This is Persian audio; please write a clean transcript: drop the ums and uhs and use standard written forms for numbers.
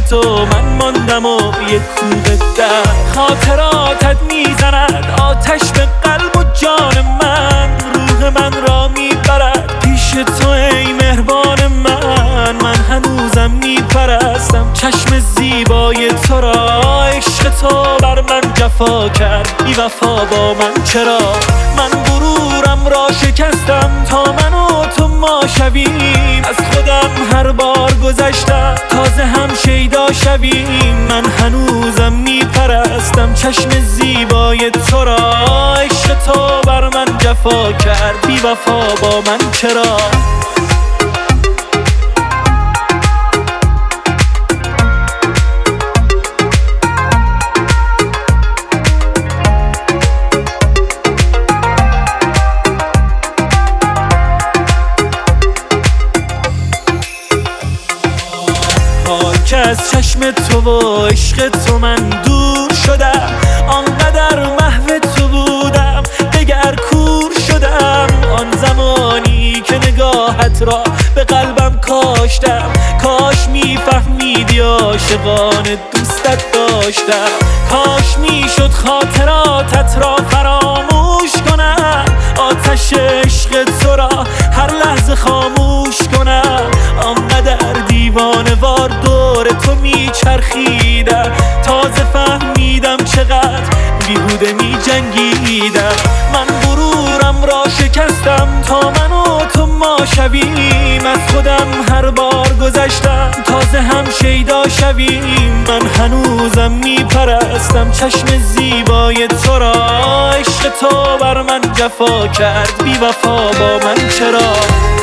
تو من ماندم و یک کوه در خاطراتت میزند آتش به قلب و جان من، روح من را میبرد پیش تو ای مهربان من هنوزم میپرستم چشم زیبای تو را، عشق تو بر من جفا کرد بی وفا با من چرا؟ من غرورم را شکستم تا من و تو ما شویم، از خودم هر بار گذشتم تازه هم شیدا شویم، من هنوزم میپرستم چشم زیبای تو را، عشق تو بر من جفا کرد بی وفا با من چرا؟ که از چشم تو و عشق تو من دور شدم، آنقدر محو تو بودم دگر کور شدم، آن زمانی که نگاهت را به قلبم کاشتم، کاش میفهمیدی عاشقان دوستت داشتم، کاش میشد خاطراتت را فراموش کنم، آتش عشق تو را هر لحظه خاموش کنم، آنقدر دیوانه وار دور تو میچرخیدم، تازه فهمیدم چقدر بیهوده میجنگیدم، من غرورم را شکستم تا من و تو ما شویم، از خودم هر بار گذشتم تازه هم شیدا شویم، من هنوزم میپرستم چشم زیبای تو را، عشق تو بر من جفا کرد بی وفا با من چرا؟